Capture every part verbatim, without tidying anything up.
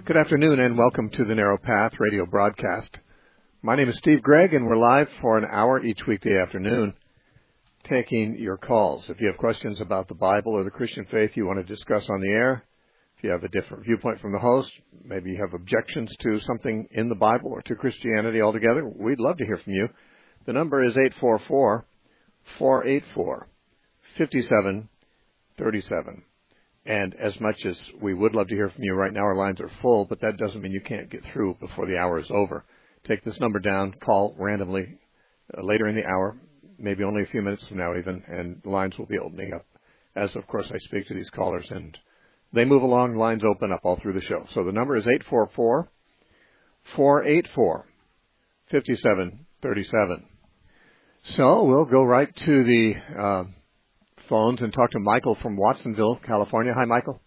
Good afternoon and welcome to the Narrow Path radio broadcast. My name is Steve Gregg and we're live for an hour each weekday afternoon taking your calls. If you have questions about the Bible or the Christian faith you want to discuss on the air, if you have a different viewpoint from the host, maybe you have objections to something in the Bible or to Christianity altogether, we'd love to hear from you. The number is eight four four, four eight four, five seven three seven. And as much as we would love to hear from you, right now our lines are full, but that doesn't mean you can't get through before the hour is over. Take this number down, call randomly uh, later in the hour, maybe only a few minutes from now even, and lines will be opening up. As, of course, I speak to these callers, and they move along, lines open up all through the show. So the number is eight four four, four eight four, five seven three seven. So we'll go right to the Uh, phones and talk to Michael from Watsonville, California. Hi, Michael.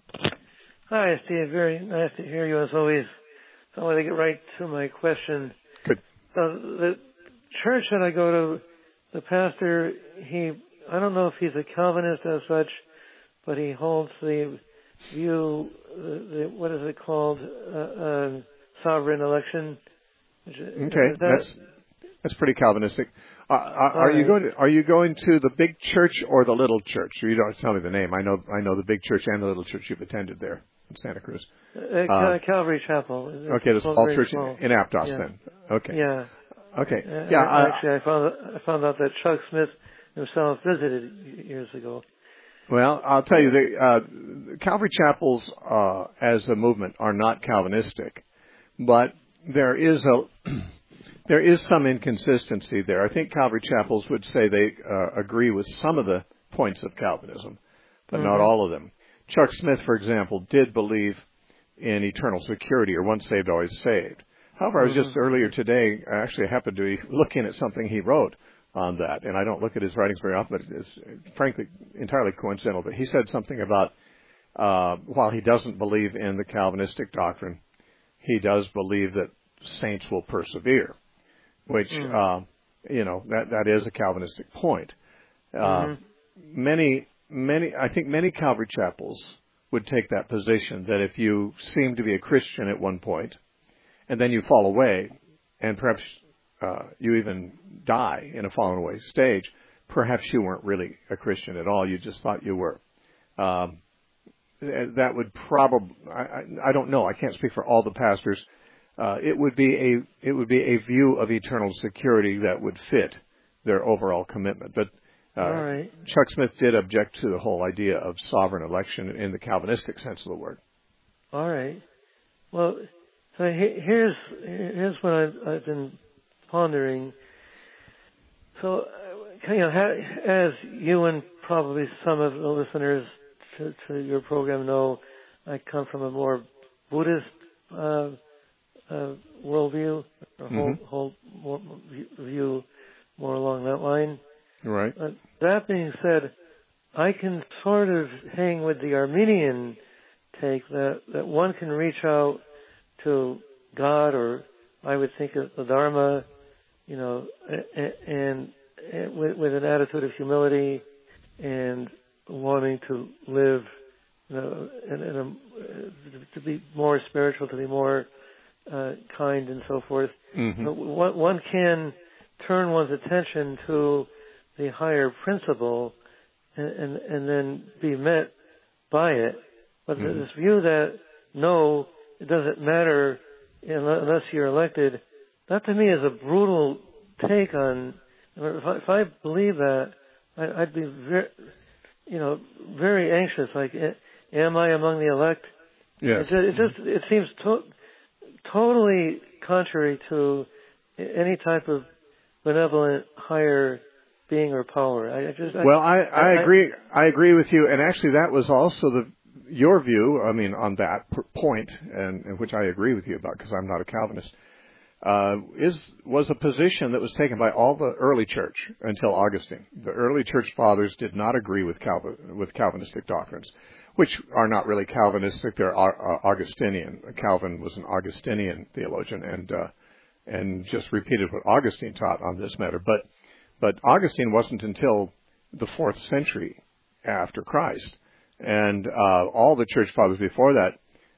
Hi, Steve. Very nice to hear you as always. So I want to get right to my question. Good. Uh, the church that I go to, the pastor, he, I don't know if he's a Calvinist as such, but he holds the view, uh, the, what is it called, uh, uh, sovereign election. Okay, that, that's that's pretty Calvinistic. Uh, are right. you going to, are you going to the big church or the little church? You don't tell me the name. I know I know the big church and the little church you've attended there in Santa Cruz. Uh, uh, Calvary Chapel. Okay, the small church small. in Aptos yeah. then. Okay. Yeah. Okay. Uh, yeah. I, actually, I found I found out that Chuck Smith himself visited years ago. Well, I'll tell you, the uh, Calvary Chapels uh, as a movement are not Calvinistic, but there is a There is some inconsistency there. I think Calvary Chapels would say they uh, agree with some of the points of Calvinism, but mm-hmm. not all of them. Chuck Smith, for example, did believe in eternal security, or once saved, always saved. However, I was just mm-hmm. earlier today, I actually happened to be looking at something he wrote on that, and I don't look at his writings very often, but it's frankly entirely coincidental. But he said something about, uh, while he doesn't believe in the Calvinistic doctrine, he does believe that saints will persevere. Which, mm. uh, you know, that, that is a Calvinistic point. Uh, mm-hmm. Many, many, I think many Calvary Chapels would take that position that if you seem to be a Christian at one point, and then you fall away, and perhaps uh, you even die in a fallen away stage, perhaps you weren't really a Christian at all. You just thought you were. Um, that would probably, I, I don't know, I can't speak for all the pastors. Uh, it would be a it would be a view of eternal security that would fit their overall commitment. But uh, right. Chuck Smith did object to the whole idea of sovereign election in the Calvinistic sense of the word. All right. Well, so here's here's what I've, I've been pondering. So, you know, as you and probably some of the listeners to, to your program know, I come from a more Buddhist Uh, Uh, worldview, or whole, mm-hmm. whole more, view more along that line. Right. Uh, that being said, I can sort of hang with the Arminian take that, that one can reach out to God, or I would think of the Dharma, you know, and, and, and with, with an attitude of humility and wanting to live, you know, in, in a, to be more spiritual, to be more Uh, kind and so forth. Mm-hmm. But one, one can turn one's attention to the higher principle and, and, and then be met by it. But mm-hmm. this view that, no, it doesn't matter unless you're elected, that to me is a brutal take on, if I, if I believe that, I, I'd be very, you know, very anxious, like, am I among the elect? Yes. It, it just, it seems to, totally contrary to any type of benevolent higher being or power. I, I just well, I, I, I agree. I agree with you, and actually, that was also the your view. I mean, on that point, and, and which I agree with you about, because I'm not a Calvinist. Uh, is was a position that was taken by all the early church until Augustine. The early church fathers did not agree with Calvin, with Calvinistic doctrines, which are not really Calvinistic. They're uh, Augustinian. Calvin was an Augustinian theologian and uh, and just repeated what Augustine taught on this matter. But but Augustine wasn't until the fourth century after Christ. And uh, all the church fathers before that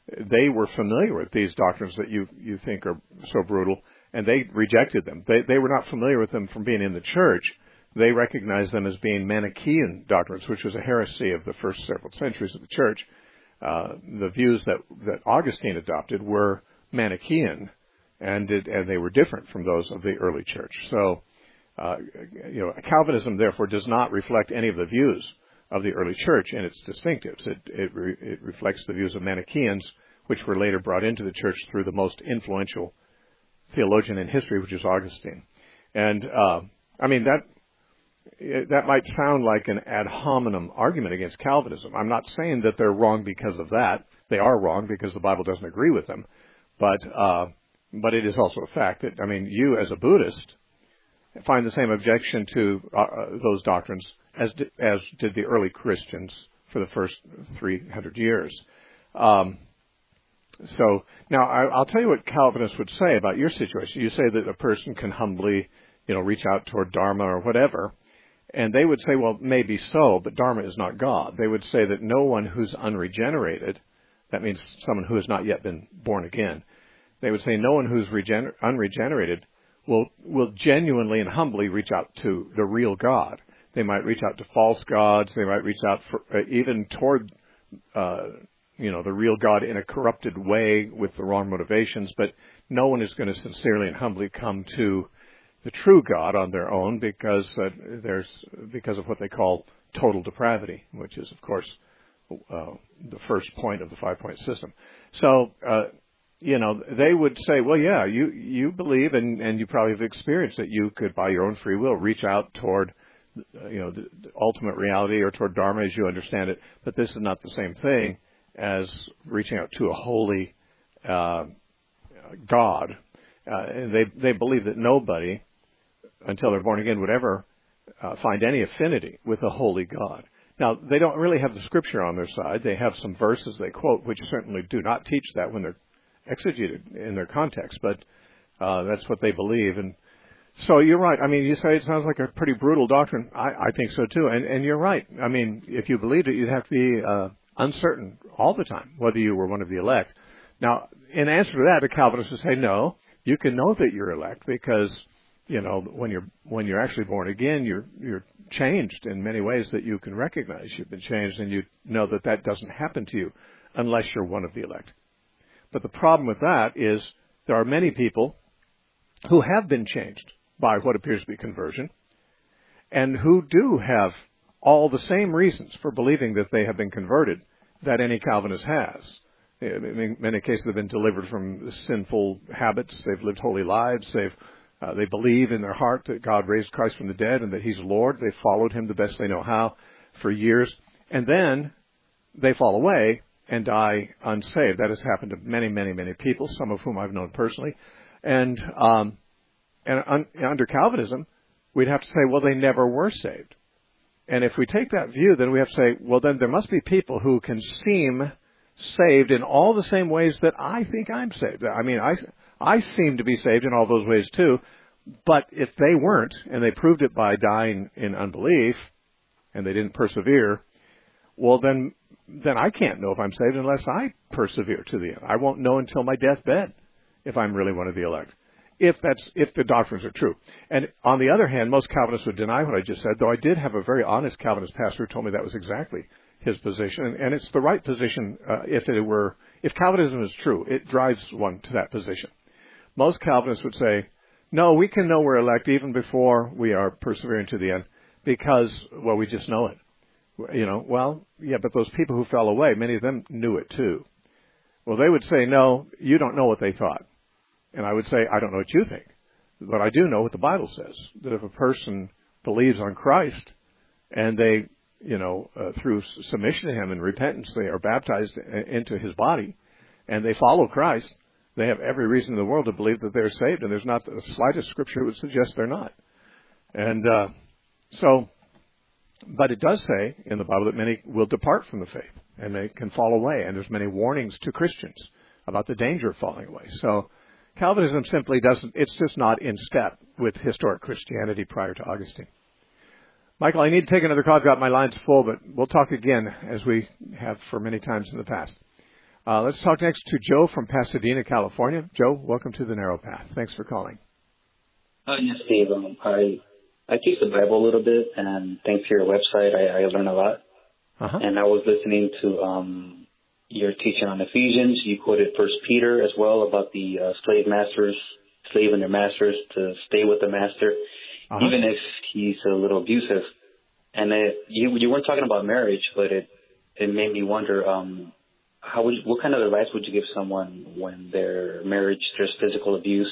they were familiar with these doctrines that you, you think are so brutal, and they rejected them. They, they were not familiar with them from being in the church. They recognized them as being Manichaean doctrines, which was a heresy of the first several centuries of the church. Uh, the views that, that Augustine adopted were Manichaean, and, it, and they were different from those of the early church. So, uh, you know, Calvinism, therefore, does not reflect any of the views of the early church and its distinctives. It, it, re, it reflects the views of Manichaeans, which were later brought into the church through the most influential theologian in history, which is Augustine. And, uh, I mean, that, that might sound like an ad hominem argument against Calvinism. I'm not saying that they're wrong because of that. They are wrong because the Bible doesn't agree with them. But, uh, but it is also a fact that, I mean, you as a Buddhist find the same objection to uh, those doctrines as did, as did the early Christians for the first three hundred years. Um, so now I, I'll tell you what Calvinists would say about your situation. You say that a person can humbly, you know, reach out toward Dharma or whatever, and they would say, well, maybe so, but Dharma is not God. They would say that no one who's unregenerated, that means someone who has not yet been born again, they would say no one who's regener- unregenerated will will genuinely and humbly reach out to the real God. They might reach out to false gods. They might reach out for, uh, even toward, uh, you know, the real God in a corrupted way with the wrong motivations. But no one is going to sincerely and humbly come to the true God on their own because uh, there's because of what they call total depravity, which is, of course, uh, the first point of the five-point system. So, uh, you know, they would say, well, yeah, you you believe and and you probably have experienced that you could, by your own free will, reach out toward you know, the ultimate reality or toward Dharma as you understand it, but this is not the same thing as reaching out to a holy uh, God. Uh, and they they believe that nobody, until they're born again, would ever uh, find any affinity with a holy God. Now, they don't really have the scripture on their side. They have some verses they quote, which certainly do not teach that when they're exegeted in their context, but uh, that's what they believe. And so you're right. I mean, you say it sounds like a pretty brutal doctrine. I, I think so too. And, and you're right. I mean, if you believed it, you'd have to be uh, uncertain all the time whether you were one of the elect. Now, in answer to that, the Calvinists would say, no, you can know that you're elect because, you know, when you're when you're actually born again, you're you're changed in many ways that you can recognize. You've been changed, and you know that that doesn't happen to you unless you're one of the elect. But the problem with that is there are many people who have been changed by what appears to be conversion, and who do have all the same reasons for believing that they have been converted that any Calvinist has. In many cases, they've been delivered from sinful habits. They've lived holy lives. They've uh, they believe in their heart that God raised Christ from the dead and that He's Lord. They've followed Him the best they know how for years, and then they fall away and die unsaved. That has happened to many, many, many people, some of whom I've known personally, and um, And un, under Calvinism, we'd have to say, well, they never were saved. And if we take that view, then we have to say, well, then there must be people who can seem saved in all the same ways that I think I'm saved. I mean, I, I seem to be saved in all those ways too. But if they weren't, and they proved it by dying in unbelief, and they didn't persevere, well, then, then I can't know if I'm saved unless I persevere to the end. I won't know until my deathbed if I'm really one of the elect. If that's if the doctrines are true. And on the other hand, most Calvinists would deny what I just said, though I did have a very honest Calvinist pastor who told me that was exactly his position. And, and it's the right position uh, if it were, if Calvinism is true, it drives one to that position. Most Calvinists would say, no, we can know we're elect even before we are persevering to the end because, well, we just know it. You know, well, yeah, but those people who fell away, many of them knew it too. Well, they would say, no, you don't know what they thought. And I would say, I don't know what you think, but I do know what the Bible says, that if a person believes on Christ and they, you know, uh, through submission to Him and repentance, they are baptized into His body and they follow Christ, they have every reason in the world to believe that they're saved, and there's not the slightest scripture that would suggest they're not. And uh, so, but it does say in the Bible that many will depart from the faith and they can fall away, and there's many warnings to Christians about the danger of falling away. So Calvinism simply doesn't, it's just not in step with historic Christianity prior to Augustine. Michael, I need to take another call. I've got my lines full, but we'll talk again as we have for many times in the past. Uh, let's talk next to Joe from Pasadena, California. Joe, welcome to the Narrow Path. Thanks for calling. Uh, yes, Steve. Um, I I teach the Bible a little bit, and thanks to your website, I, I learned a lot. Uh-huh. And I was listening to um, your teaching on Ephesians. You quoted First Peter as well about the uh, slave masters, slave and their masters to stay with the master, uh-huh. even if he's a little abusive. And it, you you weren't talking about marriage, but it it made me wonder. Um, How would, what kind of advice would you give someone when their marriage, there's physical abuse?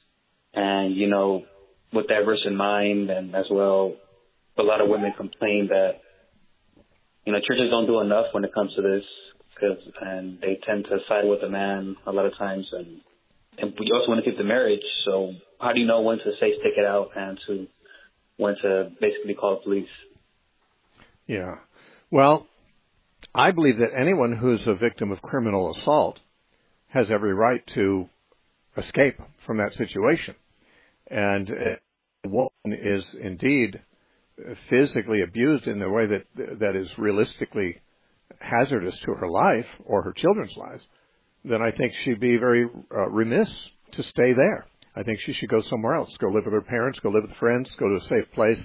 And, you know, with that verse in mind, and as well, a lot of women complain that, you know, churches don't do enough when it comes to this, cause, and they tend to side with the man a lot of times. And, and you also want to keep the marriage. So how do you know when to say stick it out and to when to basically call the police? Yeah. Well, I believe that anyone who's a victim of criminal assault has every right to escape from that situation. And a woman is indeed physically abused in a way that that is realistically hazardous to her life or her children's lives, then I think she'd be very uh, remiss to stay there. I think she should go somewhere else, go live with her parents, go live with friends, go to a safe place.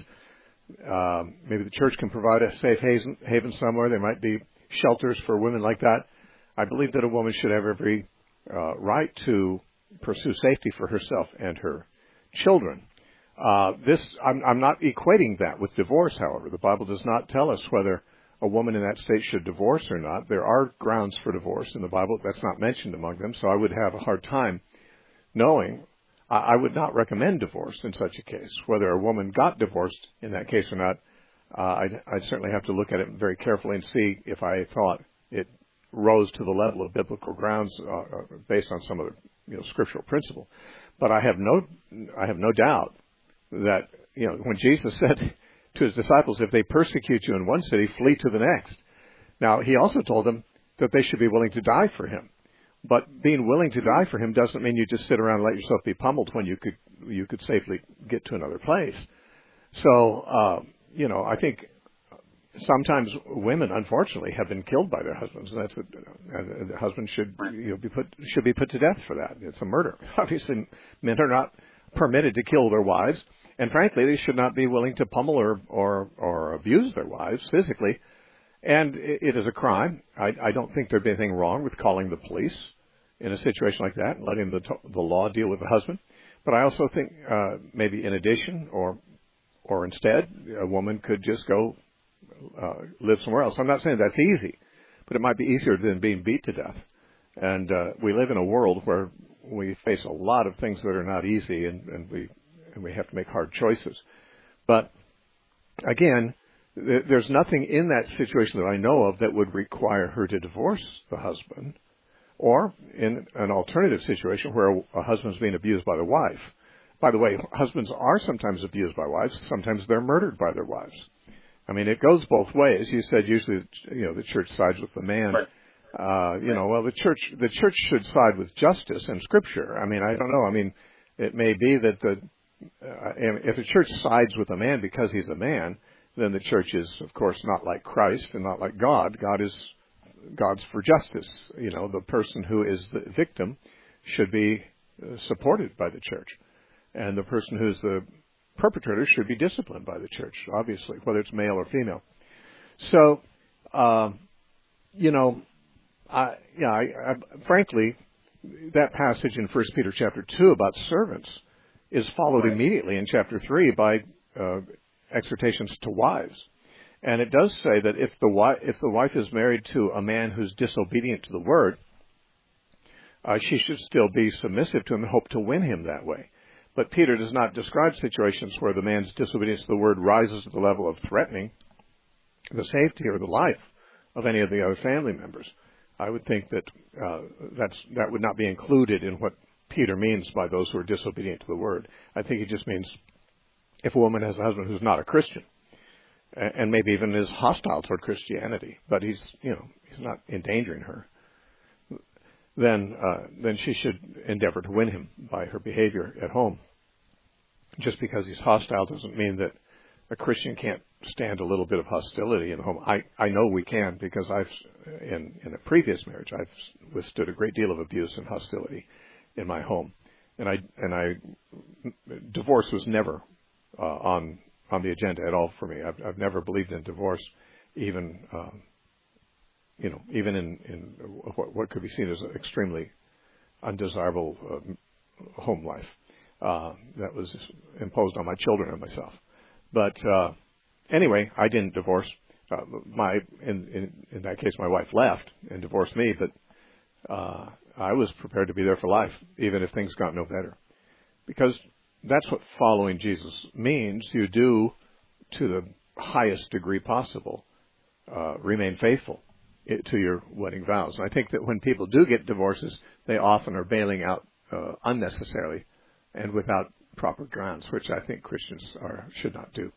Um, maybe the church can provide a safe haven, haven somewhere. There might be shelters for women like that. I believe that a woman should have every uh, right to pursue safety for herself and her children. Uh, this, I'm, I'm not equating that with divorce, however. The Bible does not tell us whether a woman in that state should divorce or not. There are grounds for divorce in the Bible. That's not mentioned among them, so I would have a hard time knowing. I, I would not recommend divorce in such a case. Whether a woman got divorced in that case or not, Uh, I'd, I'd certainly have to look at it very carefully and see if I thought it rose to the level of biblical grounds uh, based on some other, you know, scriptural principle. But I have no, I have no doubt that, you know, when Jesus said to his disciples, "If they persecute you in one city, flee to the next." Now, he also told them that they should be willing to die for him. But being willing to die for him doesn't mean you just sit around and let yourself be pummeled when you could, you could safely get to another place. So. Uh, You know, I think sometimes women, unfortunately, have been killed by their husbands, and that's what uh, the husband should you know be put should be put to death for that. It's a murder. Obviously, men are not permitted to kill their wives, and frankly, they should not be willing to pummel or or, or abuse their wives physically. And it, it is a crime. I, I don't think there'd be anything wrong with calling the police in a situation like that and letting the the law deal with the husband. But I also think uh, maybe in addition or Or instead, a woman could just go uh, live somewhere else. I'm not saying that's easy, but it might be easier than being beat to death. And uh, we live in a world where we face a lot of things that are not easy, and, and we and we have to make hard choices. But again, th- there's nothing in that situation that I know of that would require her to divorce the husband, or in an alternative situation where a, a husband's being abused by the wife. By the way, husbands are sometimes abused by wives. Sometimes they're murdered by their wives. I mean, it goes both ways. You said usually, you know, the church sides with the man. Right. Uh, you know, well, the church, the church should side with justice and Scripture. I mean, I don't know. I mean, it may be that the uh, if the church sides with a man because he's a man, then the church is, of course, not like Christ and not like God. God is God's for justice. You know, the person who is the victim should be uh, supported by the church. And the person who's the perpetrator should be disciplined by the church, obviously, whether it's male or female. So, uh, you know, I, yeah, I, I, frankly, that passage in First Peter chapter two about servants is followed immediately in chapter three by uh, exhortations to wives. And it does say that if the wife, if the wife is married to a man who's disobedient to the word, uh, she should still be submissive to him and hope to win him that way. But Peter does not describe situations where the man's disobedience to the word rises to the level of threatening the safety or the life of any of the other family members. I would think that uh, that's that would not be included in what Peter means by those who are disobedient to the word. I think it just means if a woman has a husband who's not a Christian, and maybe even is hostile toward Christianity, but he's you know he's not endangering her, then uh, then she should endeavor to win him by her behavior at home. Just because he's hostile doesn't mean that a Christian can't stand a little bit of hostility in the home. I, I know we can because I've, in, in a previous marriage, I've withstood a great deal of abuse and hostility in my home. And I, and I, divorce was never uh, on on the agenda at all for me. I've, I've never believed in divorce, even, um, you know, even in, in what, what could be seen as an extremely undesirable uh, home life uh, that was imposed on my children and myself. But uh, anyway, I didn't divorce. Uh, my in, in in that case, my wife left and divorced me, but uh, I was prepared to be there for life, even if things got no better, because that's what following Jesus means. You do, to the highest degree possible, uh, remain faithful to your wedding vows. And I think that when people do get divorces, they often are bailing out uh, unnecessarily and without proper grounds, which I think Christians are should not do.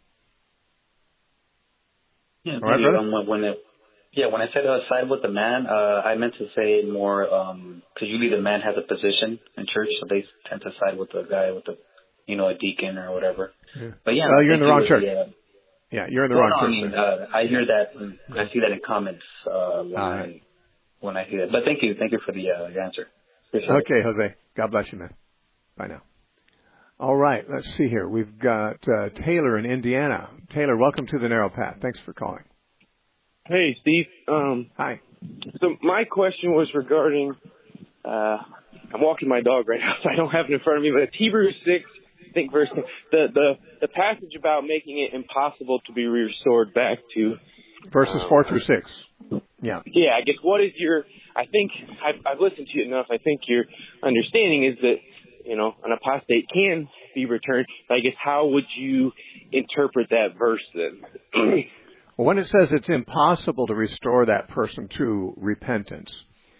Yeah, All right, maybe, um, when it, yeah, when I said uh, side with the man, uh, I meant to say more because usually the man has a position in church, so they tend to side with the guy with the, you know, a deacon or whatever. Yeah. But yeah, well, you're in the wrong church. The, uh, yeah, you're in the well, wrong no, church. I mean, uh, I hear that. I see that in comments uh, when uh, I when I see that. But thank you, thank you for the uh, your answer. Appreciate okay, it. Jose. God bless you, man. Bye now. All right, let's see here. We've got uh, Taylor in Indiana. Taylor, welcome to the Narrow Path. Thanks for calling. Hey, Steve. Um, Hi. So my question was regarding, uh, I'm walking my dog right now, so I don't have it in front of me, but it's Hebrews six, I think verse ten, the, the, the passage about making it impossible to be restored back to. Verses um, four through six. Yeah. Yeah, I guess what is your, I think, I've, I've listened to you enough, I think your understanding is that, you know, an apostate can be returned. I guess how would you interpret that verse then? Well, when it says it's impossible to restore that person to repentance,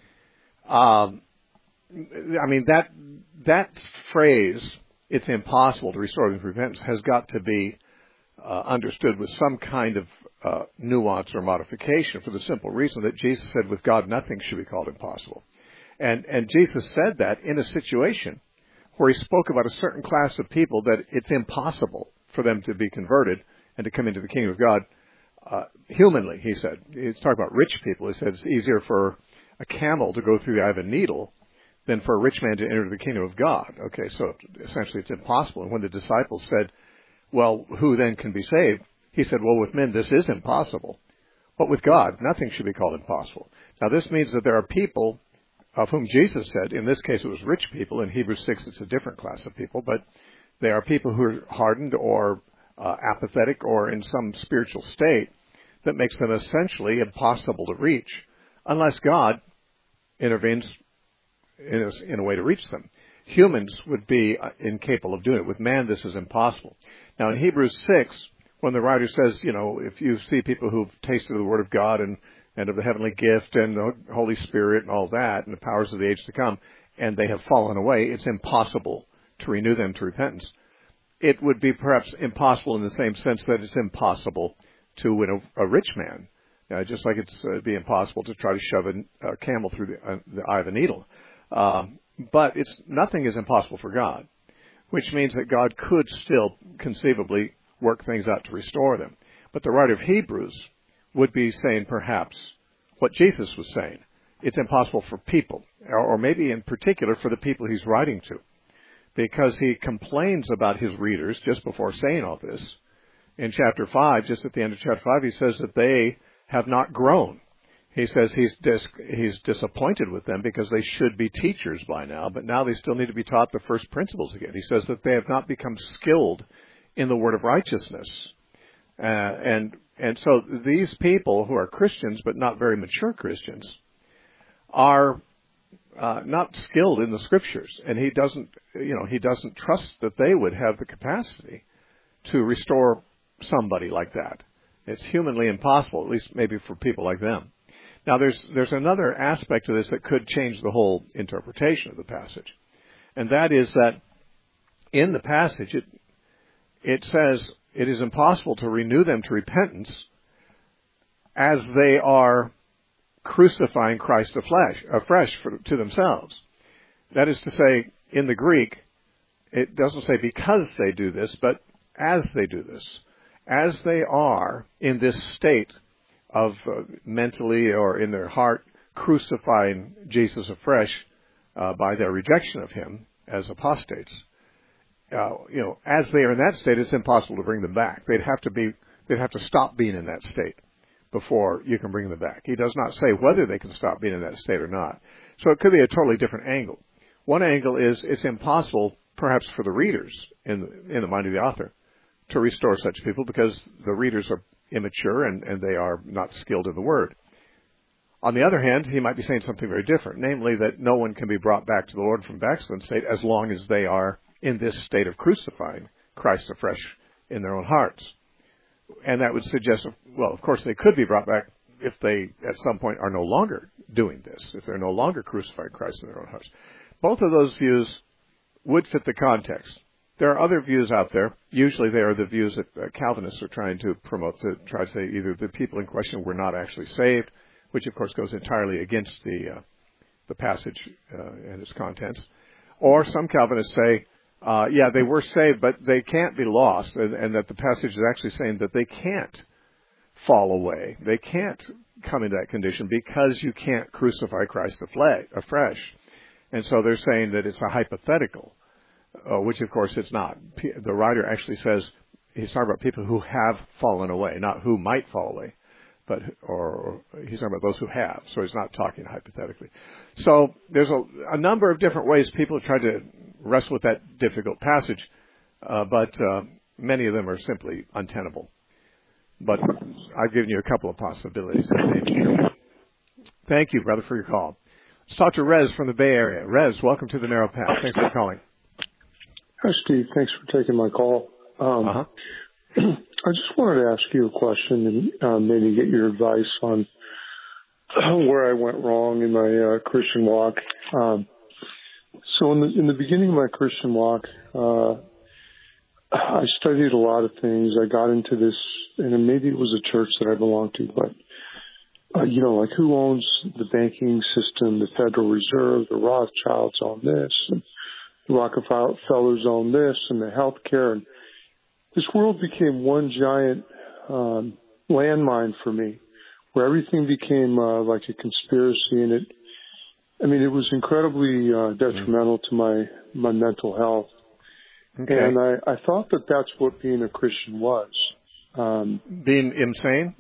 um, I mean, that that phrase, it's impossible to restore them to repentance, has got to be uh, understood with some kind of uh, nuance or modification for the simple reason that Jesus said, with God, nothing should be called impossible. And, and Jesus said that in a situation where he spoke about a certain class of people that it's impossible for them to be converted and to come into the kingdom of God. Uh, humanly, he said. He's talking about rich people. He said it's easier for a camel to go through the eye of a needle than for a rich man to enter the kingdom of God. Okay, so essentially it's impossible. And when the disciples said, well, who then can be saved? He said, well, with men this is impossible. But with God, nothing should be called impossible. Now this means that there are people of whom Jesus said, in this case it was rich people. In Hebrews six it's a different class of people, but they are people who are hardened or Uh, apathetic or in some spiritual state that makes them essentially impossible to reach unless God intervenes in a, in a way to reach them. Humans would be uh, incapable of doing it. With man, this is impossible. Now, in Hebrews six, when the writer says, you know, if you see people who've tasted the Word of God and, and of the heavenly gift and the Holy Spirit and all that and the powers of the age to come, and they have fallen away, it's impossible to renew them to repentance. It would be perhaps impossible in the same sense that it's impossible to win a, a rich man, uh, just like it's uh, be impossible to try to shove a, a camel through the, uh, the eye of a needle. Uh, but it's nothing is impossible for God, which means that God could still conceivably work things out to restore them. But the writer of Hebrews would be saying perhaps what Jesus was saying. It's impossible for people, or, or maybe in particular for the people he's writing to. Because he complains about his readers just before saying all this. In chapter five, just at the end of chapter five, he says that they have not grown. He says he's dis- he's disappointed with them because they should be teachers by now, but now they still need to be taught the first principles again. He says that they have not become skilled in the word of righteousness. Uh, and and so these people who are Christians, but not very mature Christians, are Uh, not skilled in the scriptures, and he doesn't, you know, he doesn't trust that they would have the capacity to restore somebody like that. It's humanly impossible, at least maybe for people like them. Now, there's there's another aspect to this that could change the whole interpretation of the passage, and that is that in the passage it it says it is impossible to renew them to repentance as they are crucifying Christ afresh, afresh for, to themselves. That is to say, in the Greek, it doesn't say because they do this, but as they do this. as they are in this state of uh, mentally or in their heart crucifying Jesus afresh uh, by their rejection of him as apostates, uh, you know, as they are in that state, it's impossible to bring them back. They'd have to be, they'd have to stop being in that state before you can bring them back. He does not say whether they can stop being in that state or not. So it could be a totally different angle. One angle is it's impossible, perhaps for the readers in the, in the mind of the author, to restore such people because the readers are immature and, and they are not skilled in the word. On the other hand, he might be saying something very different, namely that no one can be brought back to the Lord from backslidden state as long as they are in this state of crucifying Christ afresh in their own hearts. And that would suggest, well, of course they could be brought back if they at some point are no longer doing this, if they're no longer crucifying Christ in their own hearts. Both of those views would fit the context. There are other views out there. Usually they are the views that uh, Calvinists are trying to promote, to try to say either the people in question were not actually saved, which of course goes entirely against the uh, the passage uh, and its contents. Or some Calvinists say, uh, yeah, they were saved, but they can't be lost, and, and that the passage is actually saying that they can't fall away. They can't come into that condition because you can't crucify Christ afresh. And so they're saying that it's a hypothetical, uh, which of course it's not. The writer actually says he's talking about people who have fallen away, not who might fall away, but or, or he's talking about those who have. So he's not talking hypothetically. So there's a, a number of different ways people have tried to wrestle with that difficult passage, uh, but uh, many of them are simply untenable. But I've given you a couple of possibilities that may be true. Thank you, brother, for your call. Let's talk to Rez from the Bay Area. Rez, welcome to the Narrow Path. Thanks for calling. Hi, Steve. Thanks for taking my call. Um, uh-huh. I just wanted to ask you a question and uh, maybe get your advice on where I went wrong in my uh, Christian walk. Um, so in the, in the beginning of my Christian walk, uh, I studied a lot of things. I got into this, and maybe it was a church that I belonged to, but Uh, you know, like who owns the banking system, the Federal Reserve, the Rothschilds own this, and the Rockefellers own this, and the healthcare. And this world became one giant um, landmine for me, where everything became uh, like a conspiracy. And it, I mean, it was incredibly uh, detrimental to my, my mental health. Okay. And I, I thought that that's what being a Christian was. Um, being insane?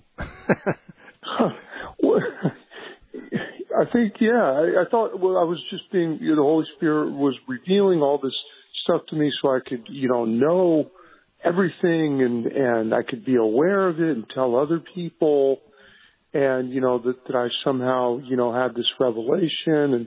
I think, yeah, I, I thought, well, I was just being, you know, the Holy Spirit was revealing all this stuff to me so I could, you know, know everything and, and I could be aware of it and tell other people. And, you know, that, that I somehow, you know, had this revelation.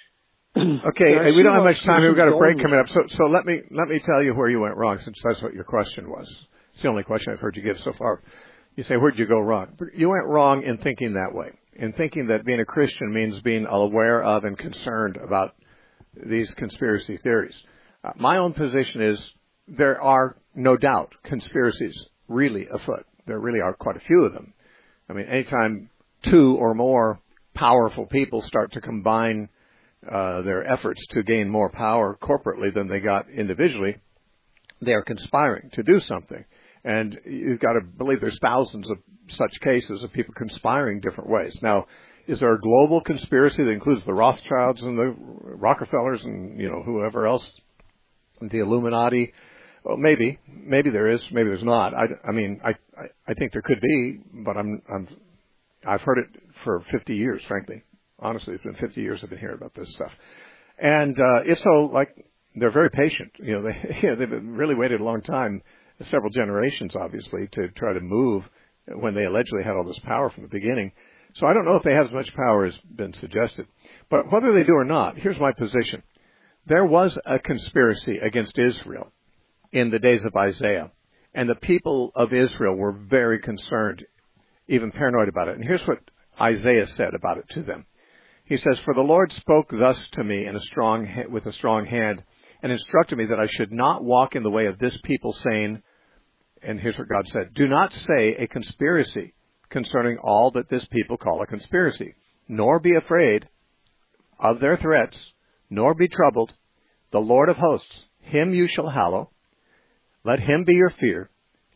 And okay, and we don't have much time. We've got a break going. coming up. So, so let me, let me tell you where you went wrong, since that's what your question was. It's the only question I've heard you give so far. You say, where'd you go wrong? You went wrong in thinking that way, in thinking that being a Christian means being aware of and concerned about these conspiracy theories. Uh, my own position is there are no doubt conspiracies really afoot. There really are quite a few of them. I mean, anytime two or more powerful people start to combine uh, their efforts to gain more power corporately than they got individually, they are conspiring to do something. And you've got to believe there's thousands of such cases of people conspiring different ways. Now, is there a global conspiracy that includes the Rothschilds and the Rockefellers and, you know, whoever else, the Illuminati? Well, maybe. Maybe there is. Maybe there's not. I, I mean, I, I, I think there could be, but I'm, I'm, I've heard it for fifty years, frankly. Honestly, it's been fifty years I've been hearing about this stuff. And uh, if so, like, they're very patient. You know, they, you know, they've really waited a long time, several generations, obviously, to try to move when they allegedly had all this power from the beginning. So I don't know if they have as much power as been suggested. But whether they do or not, here's my position. There was a conspiracy against Israel in the days of Isaiah, and the people of Israel were very concerned, even paranoid about it. And here's what Isaiah said about it to them. He says, "For the Lord spoke thus to me in a strong with a strong hand, and instructed me that I should not walk in the way of this people, saying," and here's what God said, "Do not say a conspiracy concerning all that this people call a conspiracy, nor be afraid of their threats, nor be troubled. The Lord of hosts, him you shall hallow. Let him be your fear.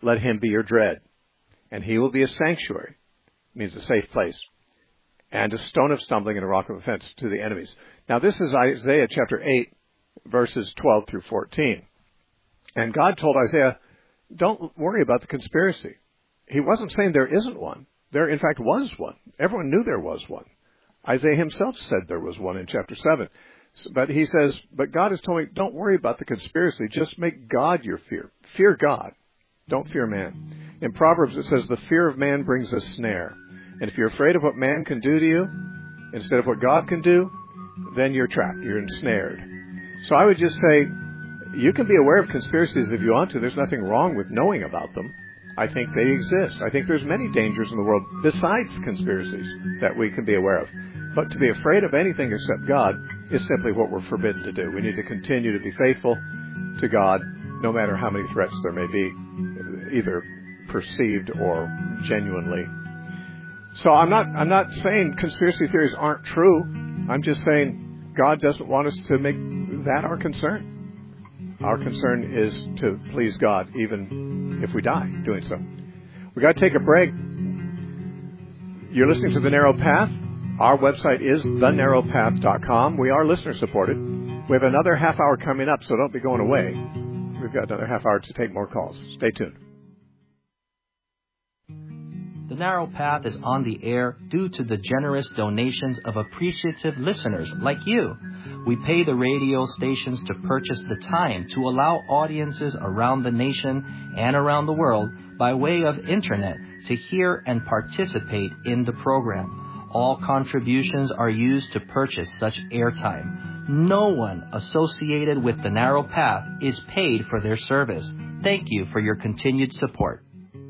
let him be your dread. And he will be a sanctuary, means a safe place, and a stone of stumbling and a rock of offense to the enemies. Now this is Isaiah chapter eight, verses twelve through fourteen. And God told Isaiah, don't worry about the conspiracy. He wasn't saying there isn't one. There, in fact, was one. Everyone knew there was one. Isaiah himself said there was one in chapter seven. But he says, but God has told me, don't worry about the conspiracy. Just make God your fear. Fear God. Don't fear man. In Proverbs it says, the fear of man brings a snare. And if you're afraid of what man can do to you, instead of what God can do, then you're trapped. You're ensnared. So I would just say, you can be aware of conspiracies if you want to. There's nothing wrong with knowing about them. I think they exist. I think there's many dangers in the world besides conspiracies that we can be aware of. But to be afraid of anything except God is simply what we're forbidden to do. We need to continue to be faithful to God, no matter how many threats there may be, either perceived or genuinely. So I'm not, I'm not saying conspiracy theories aren't true. I'm just saying God doesn't want us to make that our concern. Our concern is to please God, even if we die doing so. We've got to take a break. You're listening to The Narrow Path. Our website is the narrow path dot com. We are listener supported. We have another half hour coming up, so don't be going away. We've got another half hour to take more calls. Stay tuned. The Narrow Path is on the air due to the generous donations of appreciative listeners like you. We pay the radio stations to purchase the time to allow audiences around the nation and around the world by way of internet to hear and participate in the program. All contributions are used to purchase such airtime. No one associated with the Narrow Path is paid for their service. Thank you for your continued support.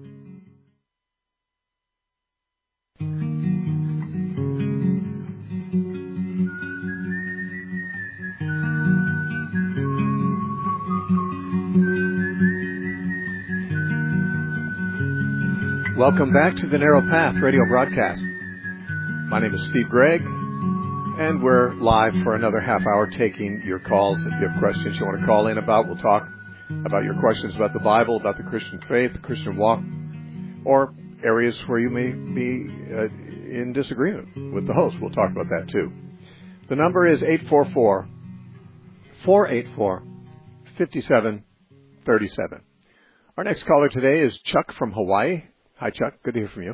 Welcome back to the Narrow Path radio broadcast. My name is Steve Gregg, and we're live for another half hour taking your calls. If you have questions you want to call in about, we'll talk about your questions about the Bible, about the Christian faith, the Christian walk, or areas where you may be uh, in disagreement with the host. We'll talk about that too. The number is eight four four, four eight four, five seven three seven. Our next caller today is Chuck from Hawaii. Hi, Chuck. Good to hear from you.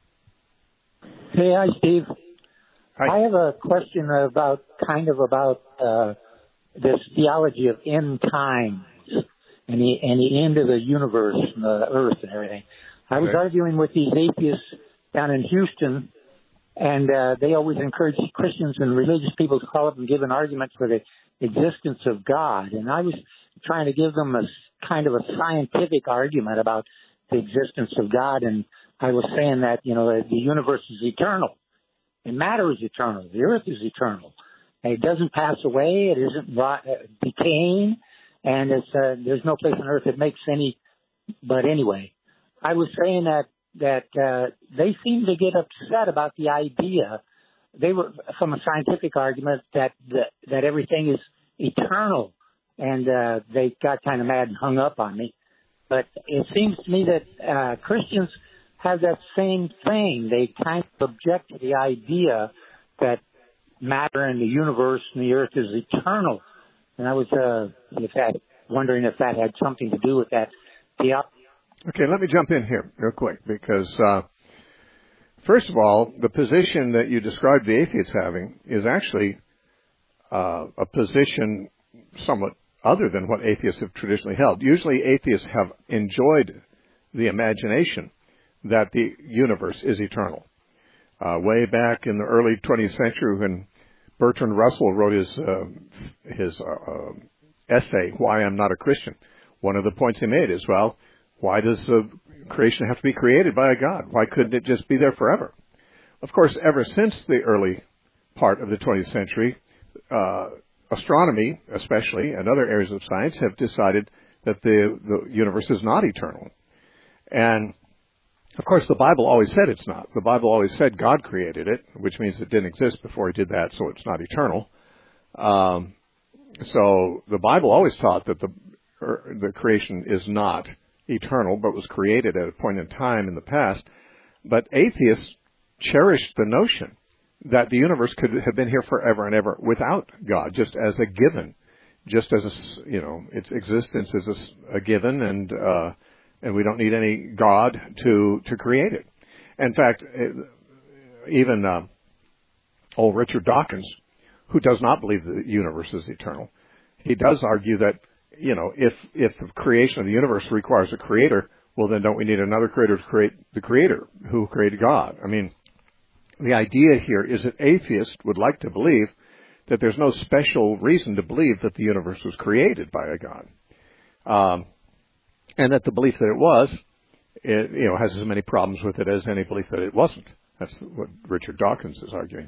Hey, hi, Steve. Hi. I have a question about, kind of about uh, this theology of end times and the, and the end of the universe and the earth and everything. I was okay. arguing with these atheists down in Houston, and uh, they always encourage Christians and religious people to call up and give an argument for the existence of God. And I was trying to give them a kind of a scientific argument about the existence of God, and I was saying that, you know, the universe is eternal, and matter is eternal, the earth is eternal, and it doesn't pass away, it isn't decaying, and it's, uh, there's no place on earth that makes any, but anyway, I was saying that, that, uh, they seem to get upset about the idea, they were, from a scientific argument, that, that, that everything is eternal, and, uh, they got kind of mad and hung up on me. But it seems to me that uh, Christians have that same thing. They kind of object to the idea that matter in the universe and the earth is eternal. And I was uh, if that, wondering if that had something to do with that. The okay, let me jump in here real quick because, uh, first of all, the position that you described the atheists having is actually uh, a position somewhat other than what atheists have traditionally held. Usually atheists have enjoyed the imagination that the universe is eternal. Uh, way back in the early twentieth century when Bertrand Russell wrote his, uh, his uh, uh, essay, Why I'm Not a Christian, one of the points he made is, well, why does uh, creation have to be created by a God? Why couldn't it just be there forever? Of course, ever since the early part of the twentieth century, uh, astronomy, especially, and other areas of science have decided that the, the universe is not eternal. And, of course, the Bible always said it's not. The Bible always said God created it, which means it didn't exist before he did that, so it's not eternal. Um, so the Bible always taught that the, er, the creation is not eternal, but was created at a point in time in the past. But atheists cherish the notion that the universe could have been here forever and ever without God, just as a given, just as a, you know, its existence is a, a given, and uh, and we don't need any God to to create it. In fact, it, even uh, old Richard Dawkins, who does not believe the universe is eternal, he does argue that, you know, if if the creation of the universe requires a creator, well, then don't we need another creator to create the creator who created God? I mean, the idea here is that atheists would like to believe that there's no special reason to believe that the universe was created by a God, um, and that the belief that it was, it, you know, has as many problems with it as any belief that it wasn't. That's what Richard Dawkins is arguing.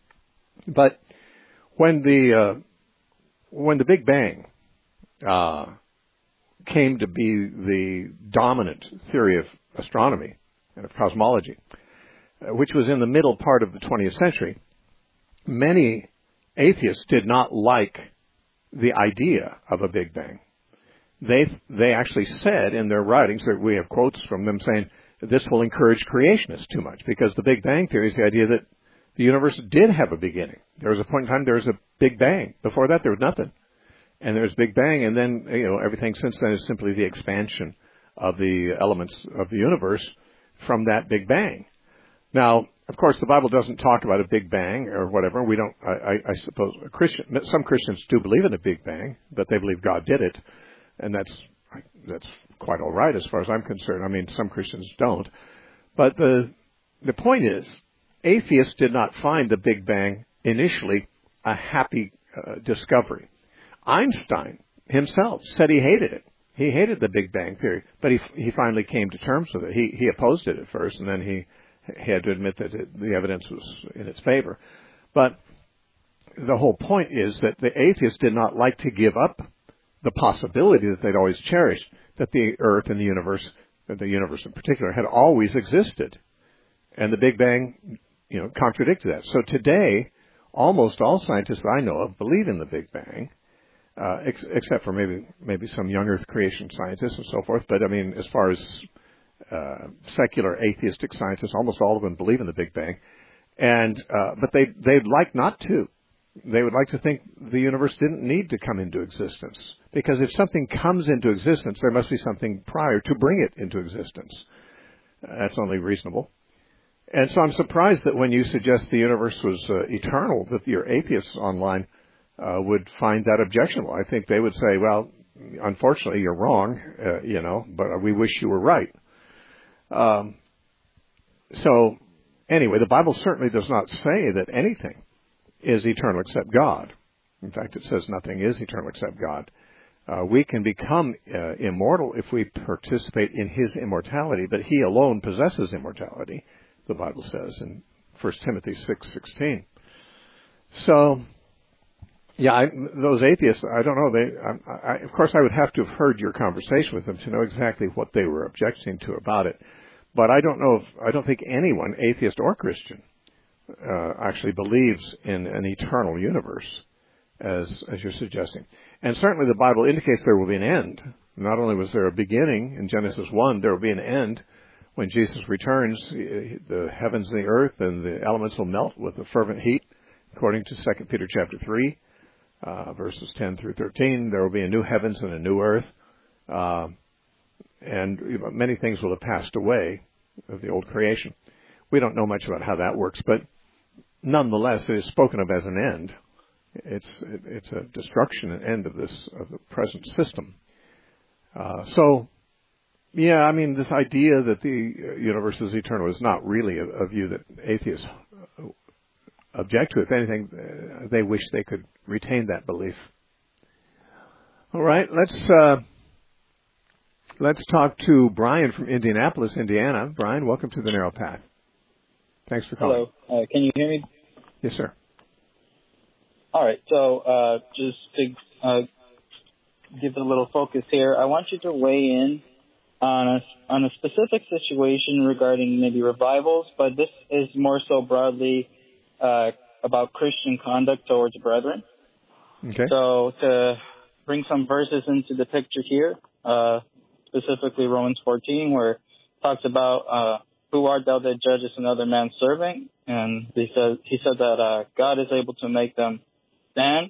But when the uh, when the Big Bang uh, came to be the dominant theory of astronomy and of cosmology, uh, which was in the middle part of the twentieth century, many atheists did not like the idea of a Big Bang. They they actually said in their writings, that we have quotes from them saying, this will encourage creationists too much, because the Big Bang theory is the idea that the universe did have a beginning. There was a point in time there was a Big Bang. Before that, there was nothing. And there's Big Bang, and then, you know, everything since then is simply the expansion of the elements of the universe from that Big Bang. Now, of course, the Bible doesn't talk about a Big Bang or whatever. We don't, I, I, I suppose, a Christian, some Christians do believe in a Big Bang, but they believe God did it. And that's, that's quite all right as far as I'm concerned. I mean, some Christians don't. But the, the point is, atheists did not find the Big Bang initially a happy uh, discovery. Einstein himself said he hated it. He hated the Big Bang theory, but he he finally came to terms with it. He he opposed it at first, and then he, he had to admit that it, the evidence was in its favor. But the whole point is that the atheists did not like to give up the possibility that they'd always cherished, that the Earth and the universe, the universe in particular, had always existed, and the Big Bang, you know, contradicted that. So today, almost all scientists I know of believe in the Big Bang. Uh, ex- except for maybe maybe some young Earth creation scientists and so forth. But I mean, as far as uh, secular atheistic scientists, almost all of them believe in the Big Bang. And uh, but they they'd like not to. They would like to think the universe didn't need to come into existence, because if something comes into existence, there must be something prior to bring it into existence. Uh, that's only reasonable. And so I'm surprised that when you suggest the universe was uh, eternal, that your atheists online Uh, would find that objectionable. I think they would say, well, unfortunately, you're wrong, uh, you know, but we wish you were right. Um, so, anyway, the Bible certainly does not say that anything is eternal except God. In fact, it says nothing is eternal except God. Uh, we can become uh, immortal if we participate in His immortality, but He alone possesses immortality, the Bible says in First Timothy six sixteen. So, Yeah, I, those atheists, I don't know. They, I, I, of course, I would have to have heard your conversation with them to know exactly what they were objecting to about it. But I don't know if, I don't think anyone, atheist or Christian, uh, actually believes in an eternal universe, as as you're suggesting. And certainly the Bible indicates there will be an end. Not only was there a beginning in Genesis one, there will be an end. When Jesus returns, the heavens and the earth and the elements will melt with a fervent heat, according to Second Peter chapter three. Uh, verses ten through thirteen, there will be a new heavens and a new earth, uh, and many things will have passed away of the old creation. We don't know much about how that works, but nonetheless, it is spoken of as an end. It's it's a destruction and end of this of the present system. Uh, so, yeah, I mean, this idea that the universe is eternal is not really a, a view that atheists object to. If anything, uh, they wish they could retain that belief. All right, let's uh, let's talk to Brian from Indianapolis, Indiana. Brian, welcome to the Narrow Path. Thanks for calling. Hello, uh, can you hear me? Yes, sir. All right, so uh, just to uh, give it a little focus here, I want you to weigh in on a on a specific situation regarding maybe revivals, but this is more so broadly Uh, about Christian conduct towards brethren. Okay. So to bring some verses into the picture here, uh, specifically Romans fourteen, where it talks about uh, who art thou that judgest another man's servant, and he said he said that uh, God is able to make them stand,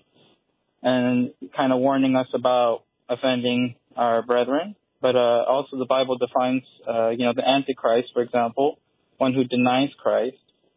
and kind of warning us about offending our brethren. But uh, also the Bible defines, uh, you know, the Antichrist, for example, one who denies Christ.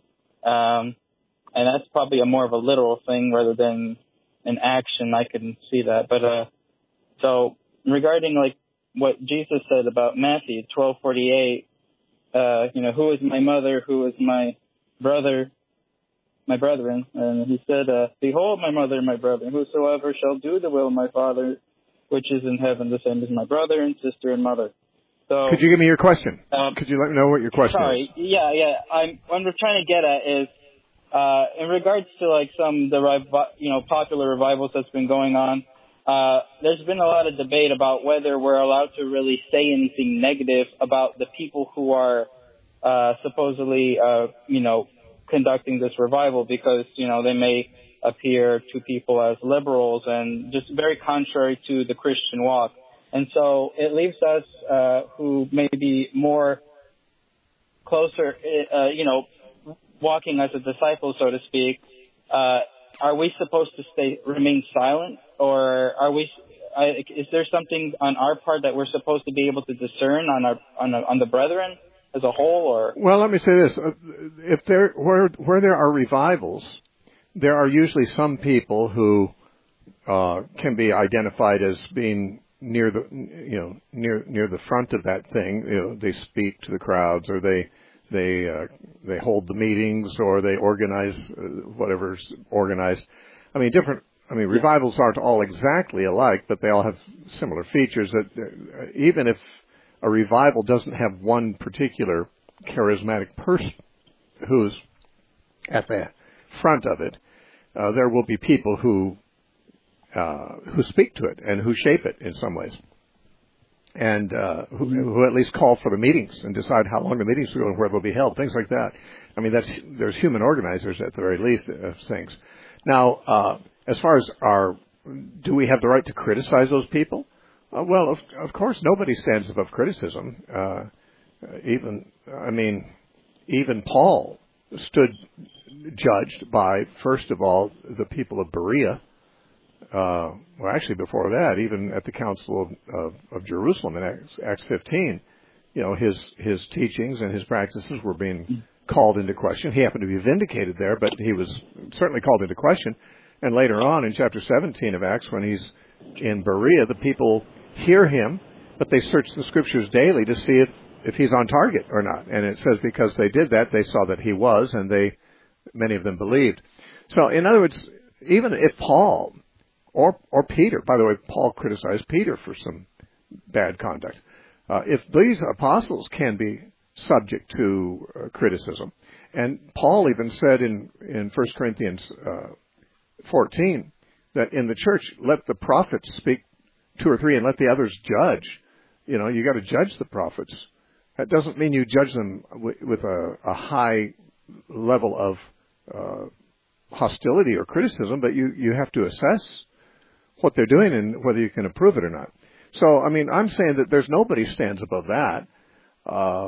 Um, and that's probably a more of a literal thing rather than an action. I can see that. But uh, so regarding like what Jesus said about Matthew twelve forty-eight, uh, you know, who is my mother, who is my brother, my brethren? And he said, uh, behold, my mother and my brethren, whosoever shall do the will of my Father, which is in heaven, the same as my brother and sister and mother. So, could you give me your question? Um, could you let me know what your question sorry, is? Sorry, yeah, yeah. I'm, what I'm trying to get at is, uh, in regards to like some the revi- you know popular revivals that's been going on, uh, there's been a lot of debate about whether we're allowed to really say anything negative about the people who are uh, supposedly, uh, you know, conducting this revival, because you know they may appear to people as liberals and just very contrary to the Christian walk. And so it leaves us uh, who may be more closer, uh, you know, walking as a disciple, so to speak. Uh, are we supposed to stay, remain silent, or are we? Uh, is there something on our part that we're supposed to be able to discern on our on, on the brethren as a whole? Or well, let me say this: if there where where there are revivals, there are usually some people who uh, can be identified as being near the, you know, near near the front of that thing. You know, they speak to the crowds, or they they uh, they hold the meetings, or they organize uh, whatever's organized. I mean, different. I mean, revivals aren't all exactly alike, but they all have similar features. That uh, even if a revival doesn't have one particular charismatic person who's at the front of it, Uh, there will be people who uh, who speak to it and who shape it in some ways, and uh, who, who at least call for the meetings and decide how long the meetings will go and where they'll be held, things like that. I mean, that's there's human organizers at the very least of things. Now, uh, as far as our, do we have the right to criticize those people? Uh, well, of, of course, nobody stands above criticism. Uh, even, I mean, even Paul stood judged by, first of all, the people of Berea. Uh, well, actually, before that, even at the Council of, of, of Jerusalem in Acts, Acts fifteen, you know, his his teachings and his practices were being called into question. He happened to be vindicated there, but he was certainly called into question. And later on, in chapter seventeen of Acts, when he's in Berea, the people hear him, but they search the Scriptures daily to see if, if he's on target or not. And it says because they did that, they saw that he was, and they many of them believed. So, in other words, even if Paul or or Peter, by the way, Paul criticized Peter for some bad conduct. Uh, if these apostles can be subject to uh, criticism, and Paul even said in in First Corinthians uh, fourteen that in the church, let the prophets speak two or three, and let the others judge. You know, you got to judge the prophets. That doesn't mean you judge them w- with a, a high level of uh, hostility or criticism, but you, you have to assess what they're doing and whether you can approve it or not. So, I mean, I'm saying that there's nobody stands above that. Uh,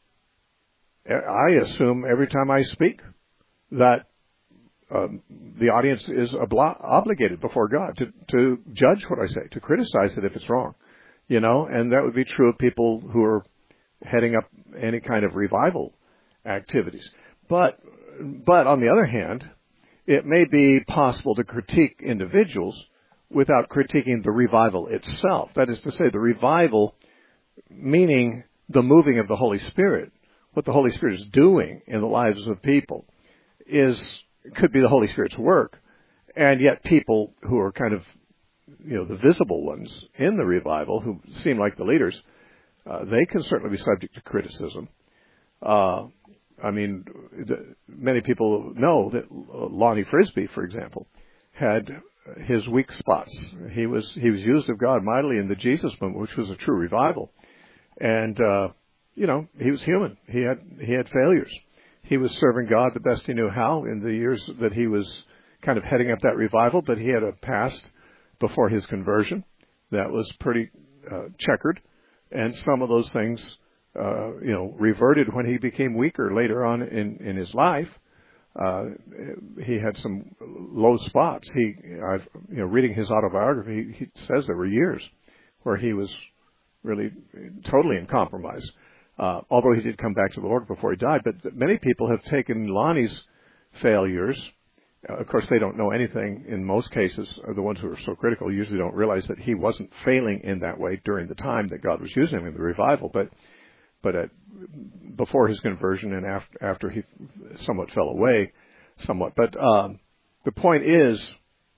I assume every time I speak that uh, the audience is obli- obligated before God to, to judge what I say, to criticize it if it's wrong, you know, and that would be true of people who are heading up any kind of revival activities. But, but on the other hand, it may be possible to critique individuals without critiquing the revival itself. That is to say, the revival, meaning the moving of the Holy Spirit, what the Holy Spirit is doing in the lives of people, is could be the Holy Spirit's work, and yet people who are kind of, you know, the visible ones in the revival, who seem like the leaders, uh, they can certainly be subject to criticism. Uh, I mean, the, many people know that Lonnie Frisbee, for example, had his weak spots. He was he was used of God mightily in the Jesus movement, which was a true revival, and uh, you know, he was human. He had he had failures. He was serving God the best he knew how in the years that he was kind of heading up that revival, but he had a past before his conversion that was pretty uh, checkered. and some of those things, uh, you know, reverted when he became weaker later on in, in his life. Uh, he had some low spots. He, I've, you know, reading his autobiography, he says there were years where he was really totally in compromise. Uh, although he did come back to the Lord before he died, but many people have taken Lonnie's failures. Uh, of course, they don't know anything in most cases. Are the ones who are so critical usually don't realize that he wasn't failing in that way during the time that God was using him in the revival, but but at, before his conversion and after, after he somewhat fell away, somewhat. But um, the point is,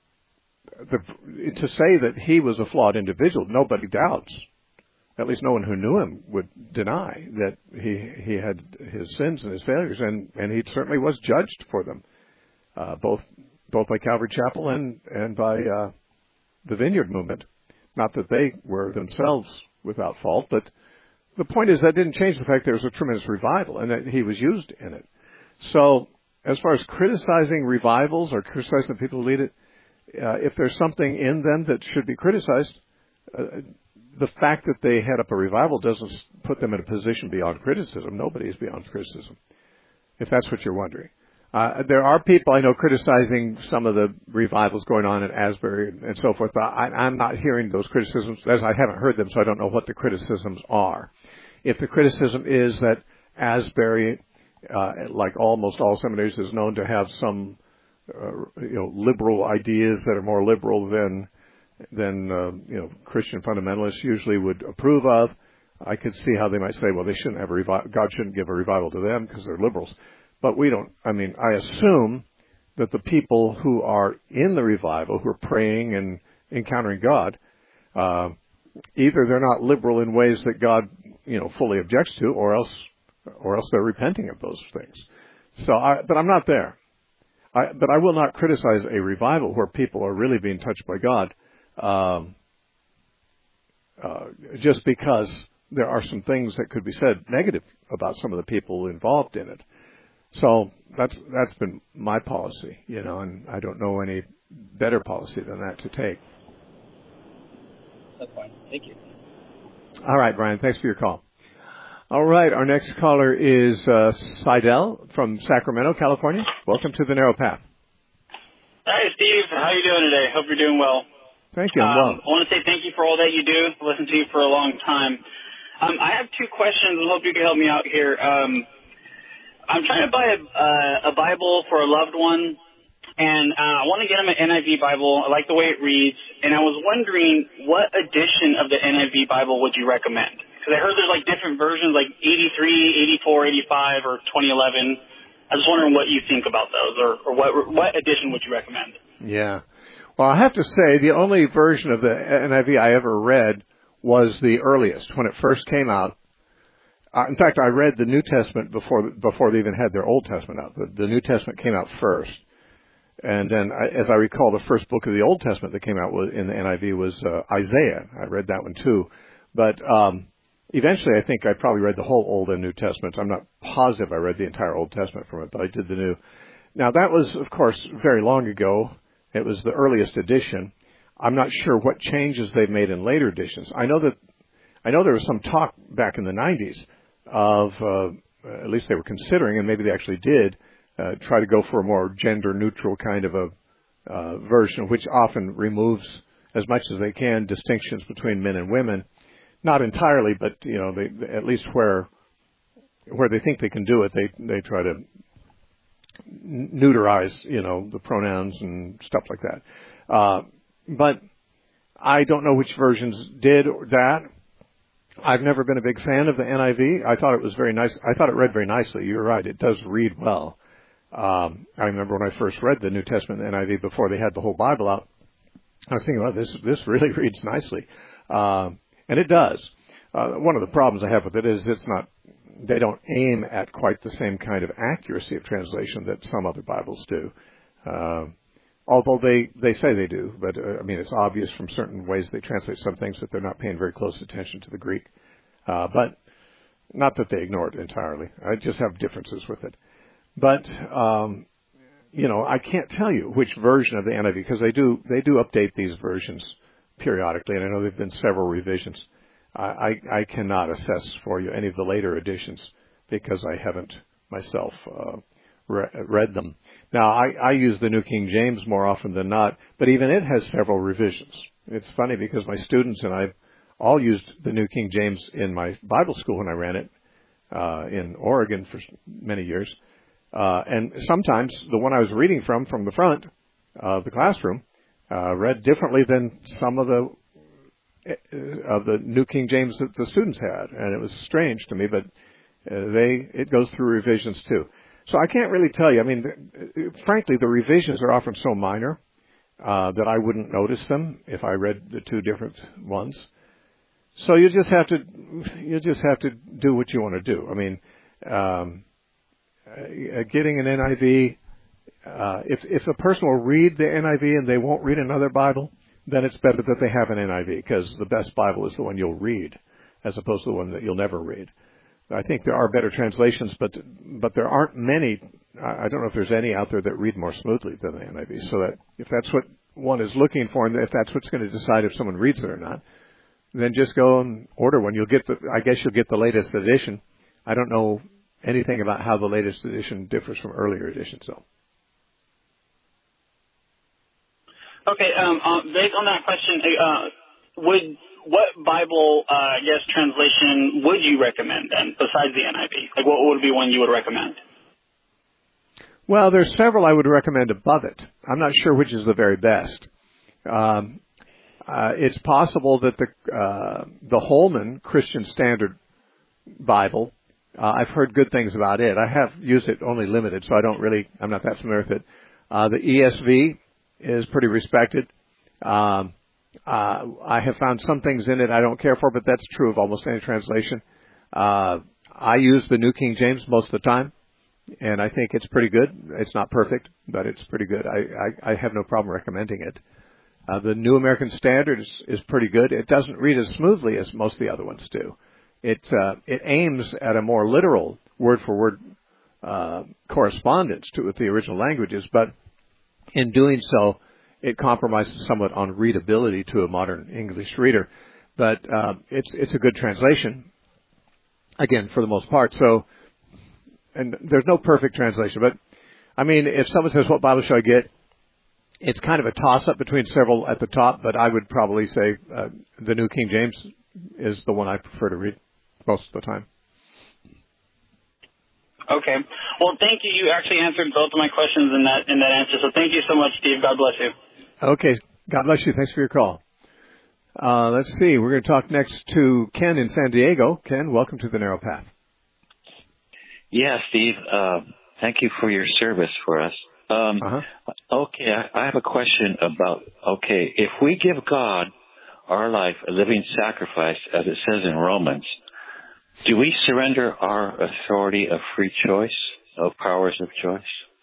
the, to say that he was a flawed individual, nobody doubts. At least no one who knew him would deny that he he had his sins and his failures, and, and he certainly was judged for them, uh, both both by Calvary Chapel and and by uh, the Vineyard Movement. Not that they were themselves without fault, but the point is that didn't change the fact there was a tremendous revival and that he was used in it. So as far as criticizing revivals or criticizing the people who lead it, uh, if there's something in them that should be criticized, uh, the fact that they head up a revival doesn't put them in a position beyond criticism. Nobody is beyond criticism, if that's what you're wondering. Uh, there are people I know criticizing some of the revivals going on in Asbury and, and so forth, but I, I'm not hearing those criticisms, as I haven't heard them, so I don't know what the criticisms are. If the criticism is that Asbury, uh, like almost all seminaries, is known to have some, uh, you know, liberal ideas that are more liberal than than uh, you know Christian fundamentalists usually would approve of, I could see how they might say, well, they shouldn't have a revival. God shouldn't give a revival to them because they're liberals. But we don't. I mean, I assume that the people who are in the revival, who are praying and encountering God, uh, either they're not liberal in ways that God, you know, fully objects to, or else, or else they're repenting of those things. So, I, but I'm not there. I, but I will not criticize a revival where people are really being touched by God, um, uh, just because there are some things that could be said negative about some of the people involved in it. So that's that's been my policy, you know, and I don't know any better policy than that to take. That's fine. Thank you. All right, Brian. Thanks for your call. All right, our next caller is uh, Seidel from Sacramento, California. Welcome to the Narrow Path. Hi, Steve. How are you doing today? Hope you're doing well. Thank you. I'm um, well. I want to say thank you for all that you do. I've listened to you for a long time. Um, I have two questions. I hope you can help me out here. Um, I'm trying to buy a, uh, a Bible for a loved one, and uh, I want to get him an N I V Bible. I like the way it reads, and I was wondering what edition of the N I V Bible would you recommend? Because I heard there's like different versions, like eighty-three, eighty-four, eighty-five, or twenty eleven. I was wondering what you think about those, or, or what what edition would you recommend? Yeah. Well, I have to say, the only version of the N I V I ever read was the earliest, when it first came out. Uh, in fact, I read the New Testament before before they even had their Old Testament out. The, the New Testament came out first. And then, I, as I recall, the first book of the Old Testament that came out was, in the N I V was uh, Isaiah. I read that one too. But um, eventually, I think I probably read the whole Old and New Testament. I'm not positive I read the entire Old Testament from it, but I did the New. Now, that was, of course, very long ago. It was the earliest edition. I'm not sure what changes they've made in later editions. I know that I know there was some talk back in the nineties of, uh, at least they were considering, and maybe they actually did, uh, try to go for a more gender-neutral kind of a uh, version, which often removes, as much as they can, distinctions between men and women. Not entirely, but, you know, they, at least where where they think they can do it, they they try to neuterize, you know, the pronouns and stuff like that. Uh, but I don't know which versions did that. I've never been a big fan of the N I V. I thought it was very nice. I thought it read very nicely. You're right. It does read well. Um, I remember when I first read the New Testament N I V before they had the whole Bible out. I was thinking, well, this this really reads nicely, um, and it does. Uh, one of the problems I have with it is it's not. They don't aim at quite the same kind of accuracy of translation that some other Bibles do. Uh, although they, they say they do, but uh, I mean, it's obvious from certain ways they translate some things that they're not paying very close attention to the Greek. Uh, but not that they ignore it entirely. I just have differences with it. But, um, you know, I can't tell you which version of the N I V, because they do, they do update these versions periodically, and I know there have been several revisions. I, I, I cannot assess for you any of the later editions because I haven't myself uh, re- read them. Now, I, I use the New King James more often than not, but even it has several revisions. It's funny because my students and I all used the New King James in my Bible school when I ran it uh, in Oregon for many years. Uh, and sometimes the one I was reading from, from the front of the classroom, uh, read differently than some of the of the New King James that the students had. And it was strange to me, but uh, they it goes through revisions too. So I can't really tell you. I mean, frankly, the revisions are often so minor uh, that I wouldn't notice them if I read the two different ones. So you just have to you just have to do what you want to do. I mean, um, uh, getting an N I V. Uh, if if a person will read the N I V and they won't read another Bible, then it's better that they have an N I V because the best Bible is the one you'll read, as opposed to the one that you'll never read. I think there are better translations, but but there aren't many. I don't know if there's any out there that read more smoothly than the N I V. So that if that's what one is looking for, and if that's what's going to decide if someone reads it or not, then just go and order one. You'll get the. I guess you'll get the latest edition. I don't know anything about how the latest edition differs from earlier editions, though. Okay, um, uh, based on that question, uh, would what Bible, uh, I guess, translation would you recommend then, besides the N I V? Like, what would be one you would recommend? Well, there's several I would recommend above it. I'm not sure which is the very best. Um, uh, it's possible that the uh, the Holman Christian Standard Bible, uh, I've heard good things about it. I have used it only limited, so I don't really, I'm not that familiar with it. Uh, the E S V is pretty respected. Um, uh, I have found some things in it I don't care for, but that's true of almost any translation. Uh, I use the New King James most of the time, and I think it's pretty good. It's not perfect, but it's pretty good. I, I, I have no problem recommending it. Uh, the New American Standard is, is pretty good. It doesn't read as smoothly as most of the other ones do. It, uh, it aims at a more literal word-for-word uh, correspondence to with the original languages, but in doing so, it compromises somewhat on readability to a modern English reader. But uh, it's it's a good translation, again, for the most part. So, and there's no perfect translation, but I mean, if someone says, "What Bible should I get?" It's kind of a toss-up between several at the top, but I would probably say uh, the New King James is the one I prefer to read most of the time. Okay. Well, thank you. You actually answered both of my questions in that in that answer. So thank you so much, Steve. God bless you. Okay. God bless you. Thanks for your call. Uh, let's see. We're going to talk next to Ken in San Diego. Ken, welcome to the Narrow Path. Yeah, Steve. Uh, thank you for your service for us. Um, uh-huh. Okay, I, I have a question about, okay, if we give God our life a living sacrifice, as it says in Romans, do we surrender our authority of free choice, of powers of choice?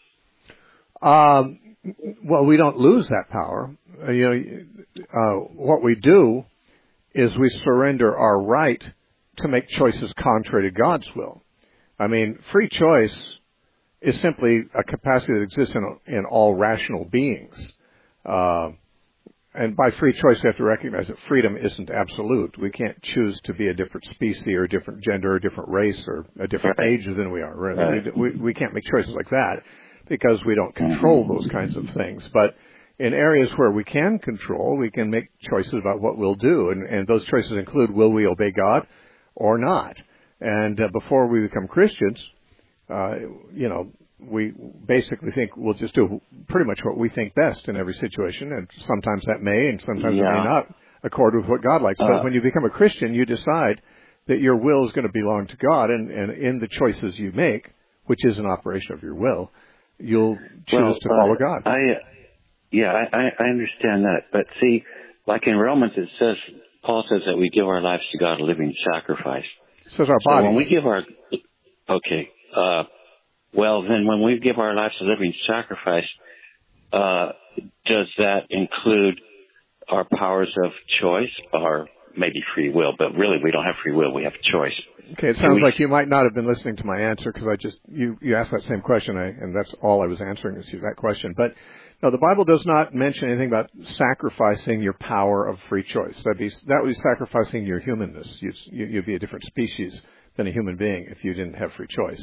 Um, well, we don't lose that power. Uh, you know, uh, what we do is we surrender our right to make choices contrary to God's will. I mean, free choice is simply a capacity that exists in, in all rational beings. Uh, and by free choice, we have to recognize that freedom isn't absolute. We can't choose to be a different species or a different gender or a different race or a different right. age than we are. Right. We, we, we can't make choices like that because we don't control those kinds of things. But in areas where we can control, we can make choices about what we'll do. And, and those choices include, will we obey God or not? And uh, before we become Christians, Uh, you know, we basically think we'll just do pretty much what we think best in every situation, and sometimes that may, and sometimes yeah. it may not accord with what God likes. Uh, but when you become a Christian, you decide that your will is going to belong to God, and, and in the choices you make, which is an operation of your will, you'll choose well, to follow uh, God. I, yeah, I, I understand that. But see, like in Romans, it says, Paul says that we give our lives to God a living sacrifice. It says our body. So when we give our, okay, Uh, well, then when we give our lives a living sacrifice, uh, does that include our powers of choice or maybe free will? But really, we don't have free will. We have choice. Okay, it sounds we, like you might not have been listening to my answer because I just, you, you asked that same question, I, and that's all I was answering is that question. But No, the Bible does not mention anything about sacrificing your power of free choice. That'd be, that would be sacrificing your humanness. You'd, you'd be a different species than a human being if you didn't have free choice.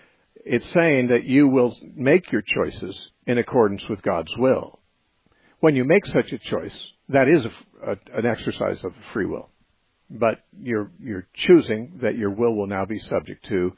It's saying that you will make your choices in accordance with God's will. When you make such a choice, that is a, a, an exercise of free will. But you're, you're choosing that your will will now be subject to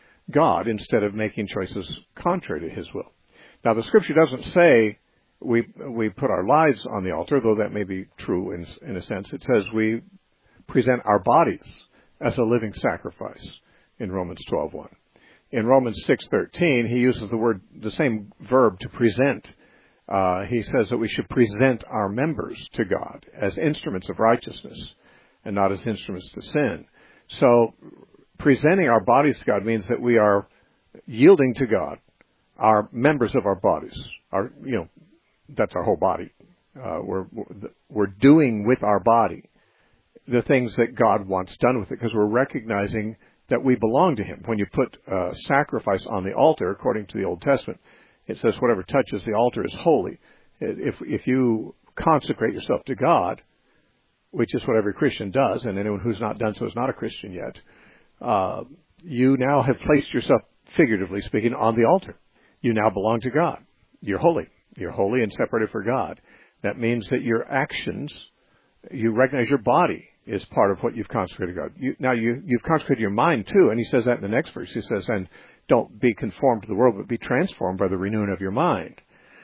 God instead of making choices contrary to His will. Now, the Scripture doesn't say we we put our lives on the altar, though that may be true in, in a sense. It says we present our bodies as a living sacrifice in Romans twelve one. In Romans six thirteen, he uses the word, the same verb, to present. Uh, he says that we should present our members to God as instruments of righteousness and not as instruments to sin. So presenting our bodies to God means that we are yielding to God our members of our bodies. Our, you know, that's our whole body. Uh, we're we're doing with our body the things that God wants done with it, because we're recognizing that we belong to Him. When you put uh, sacrifice on the altar, according to the Old Testament, it says whatever touches the altar is holy. If if you consecrate yourself to God, which is what every Christian does, and anyone who's not done so is not a Christian yet, uh, you now have placed yourself, figuratively speaking, on the altar. You now belong to God. You're holy. You're holy and separated for God. That means that your actions, you recognize your body is part of what you've consecrated to God. You, now, you, you've consecrated your mind, too, and he says that in the next verse. He says, and don't be conformed to the world, but be transformed by the renewing of your mind.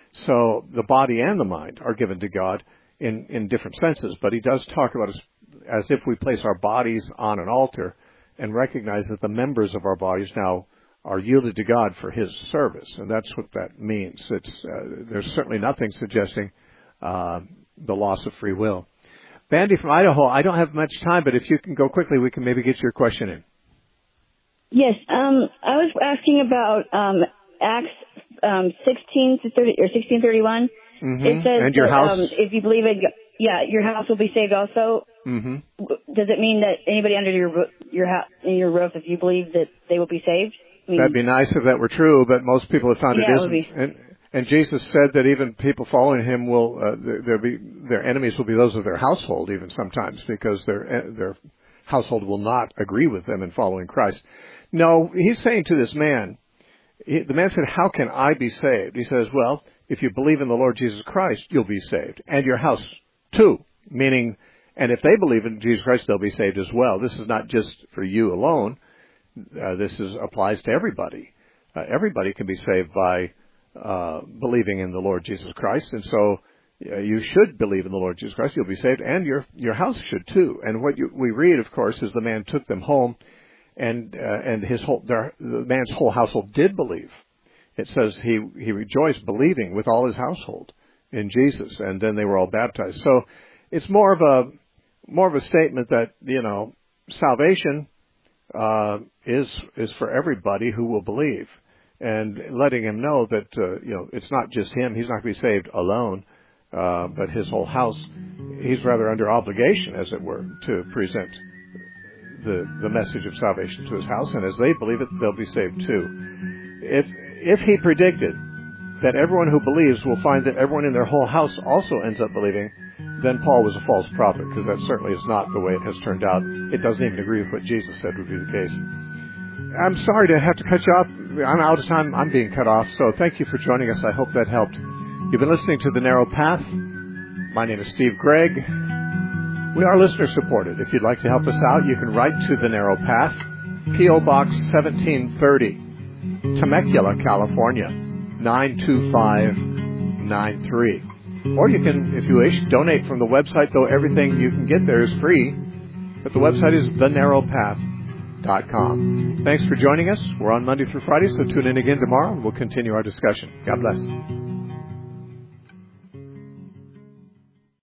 So the body and the mind are given to God in, in different senses, but he does talk about us as if we place our bodies on an altar and recognize that the members of our bodies now are yielded to God for His service, and that's what that means. It's, uh, there's certainly nothing suggesting uh, the loss of free will. Bandy from Idaho, I don't have much time, but if you can go quickly, we can maybe get your question in. Yes, um, I was asking about um, Acts um, sixteen to thirty or sixteen thirty-one. Mm-hmm. It says and your that, house, um, if you believe it, yeah, your house will be saved also. Mm-hmm. Does it mean that anybody under your your house, in your roof, if you believe that they will be saved? I mean, that'd be nice if that were true, but most people have found yeah, it isn't. It and, and Jesus said that even people following Him will, uh, there be their enemies will be those of their household, even sometimes, because their their household will not agree with them in following Christ. No, He's saying to this man, he, the man said, "How can I be saved?" He says, "Well, if you believe in the Lord Jesus Christ, you'll be saved, and your house too." Meaning, and if they believe in Jesus Christ, they'll be saved as well. This is not just for you alone. Uh, this is applies to everybody. Uh, everybody can be saved by uh, believing in the Lord Jesus Christ, and so uh, you should believe in the Lord Jesus Christ. You'll be saved, and your your house should too. And what you, we read, of course, is the man took them home, and uh, and his whole their, the man's whole household did believe. It says he he rejoiced, believing with all his household in Jesus, and then they were all baptized. So it's more of a more of a statement that, you know, salvation uh, is is for everybody who will believe, and letting him know that uh, you know, it's not just him. He's not going to be saved alone, uh, but his whole house. He's rather under obligation, as it were, to present the the message of salvation to his house, and as they believe it, they'll be saved too. If if he predicted that everyone who believes will find that everyone in their whole house also ends up believing, then Paul was a false prophet, because that certainly is not the way it has turned out. It doesn't even agree with what Jesus said would be the case. I'm sorry to have to cut you off. I'm out of time. I'm being cut off. So thank you for joining us. I hope that helped. You've been listening to The Narrow Path. My name is Steve Gregg. We are listener supported. If you'd like to help us out, you can write to The Narrow Path, P O Box seventeen thirty, Temecula, California, nine two five nine three. Or you can, if you wish, donate from the website, though everything you can get there is free. But the website is the narrow path dot com. Thanks for joining us. We're on Monday through Friday, so tune in again tomorrow and we'll continue our discussion. God bless.